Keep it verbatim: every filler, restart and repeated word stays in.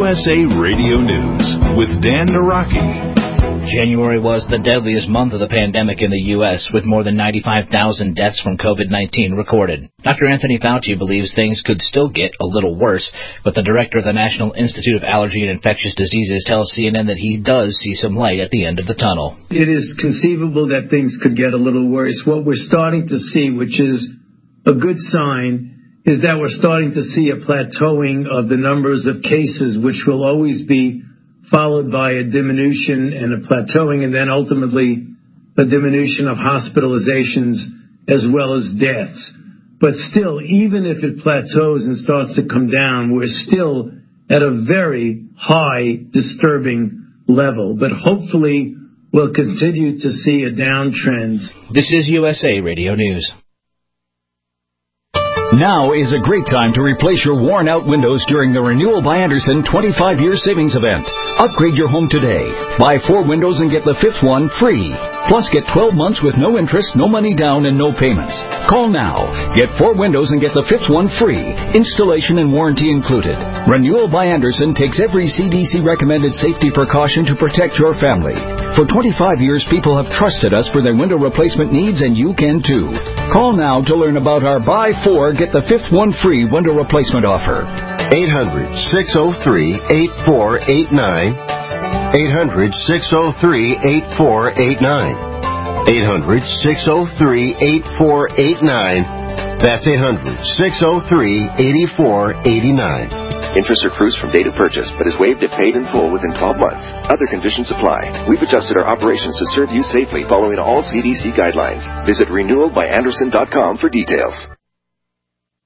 S A Radio News with Dan Naraki. January was the deadliest month of the pandemic in the U S, with more than ninety-five thousand deaths from COVID nineteen recorded. Doctor Anthony Fauci believes things could still get a little worse, but the director of the National Institute of Allergy and Infectious Diseases tells C N N that he does see some light at the end of the tunnel. It is conceivable that things could get a little worse. What we're starting to see, which is a good sign, is that we're starting to see a plateauing of the numbers of cases, which will always be followed by a diminution and a plateauing, and then ultimately a diminution of hospitalizations as well as deaths. But still, even if it plateaus and starts to come down, we're still at a very high, disturbing level. But hopefully we'll continue to see a downtrend. This is U S A Radio News. Now is a great time to replace your worn-out windows during the Renewal by Andersen twenty-five year savings event. Upgrade your home today. Buy four windows and get the fifth one free. Plus, get twelve months with no interest, no money down, and no payments. Call now. Get four windows and get the fifth one free. Installation and warranty included. Renewal by Andersen takes every C D C-recommended safety precaution to protect your family. For twenty-five years, people have trusted us for their window replacement needs, and you can too. Call now to learn about our Buy Four, Get the Fifth One Free window replacement offer. eight hundred, six oh three, eight four eight nine. eight hundred, six oh three, eight four eight nine. eight hundred, six oh three, eight four eight nine. That's eight hundred, six oh three, eight four eight nine. Interest accrues from date of purchase, but is waived if paid in full within twelve months. Other conditions apply. We've adjusted our operations to serve you safely following all C D C guidelines. Visit renewal by andersen dot com for details.